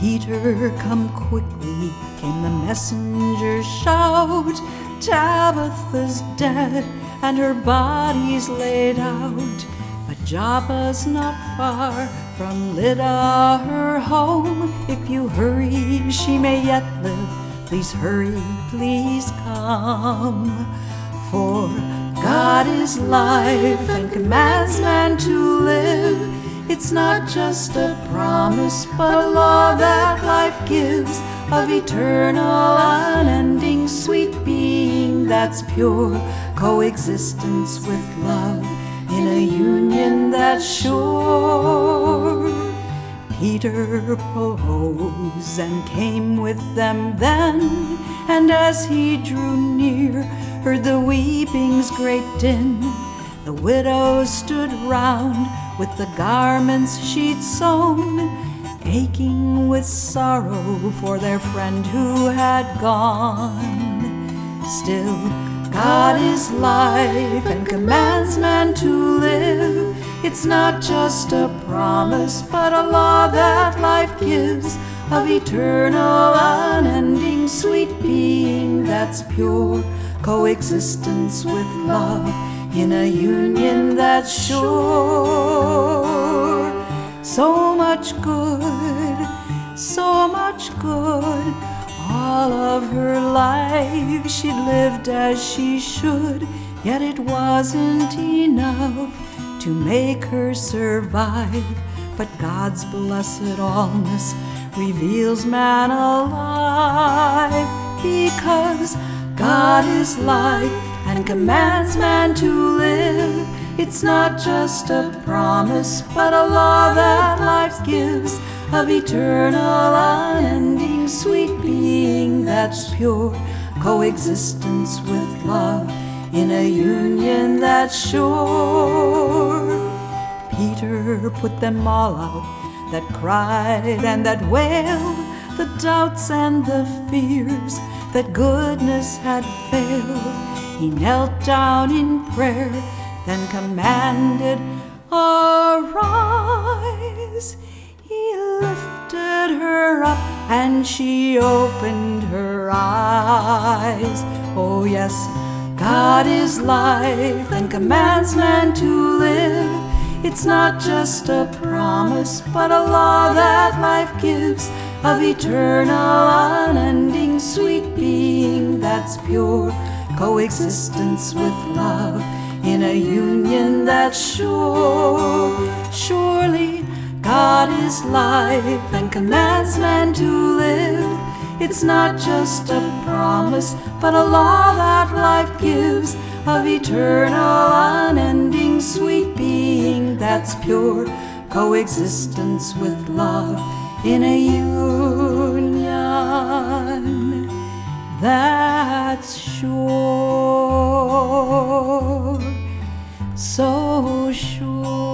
Peter, come quickly, came the messenger's shout. Tabitha's dead, and her body's laid out. But Joppa's not far from Lydda, her home. If you hurry, she may yet live. Please hurry, please come. For God is life and commands man to live. It's not just a promise, but a law that life gives, of eternal, unending, sweet being that's pure, coexistence with love in a union that's sure. Peter arose and came with them then, and as he drew near, heard the weeping's great din. The widows stood round with the garments she'd sewn, aching with sorrow for their friend who had gone. Still, God is life and commands man to live. It's not just a promise, but a law that life gives, of eternal, unending, sweet being that's pure, coexistence with love in a union that's sure. So much good, so much good. All of her life she'd lived as she should, yet it wasn't enough to make her survive. But God's blessed allness reveals man alive, because God is life and commands man to live. It's not just a promise, but a law that life gives, of eternal, unending, sweet being that's pure, coexistence with love in a union that's sure. Peter put them all out that cried and that wailed, the doubts and the fears that goodness had failed. He knelt down in prayer, then commanded, "Arise." He lifted her up and she opened her eyes. Oh yes, God is life and commands man to live. It's not just a promise, but a law that life gives, of eternal, unending, sweet being that's pure, coexistence with love in a union that's sure. Surely God is life and commands man to live. It's not just a promise, but a law that life gives, of eternal, unending, sweet being that's pure, coexistence with love in a union that's sure. So sure.